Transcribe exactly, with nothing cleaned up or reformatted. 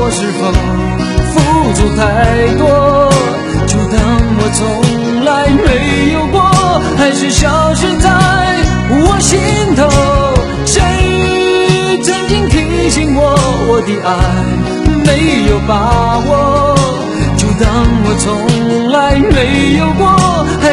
我是否付出太多，就当我从来没有过，还是消失在我心头。谁曾经提醒我，我的爱没有把握，就当我从来没有过，还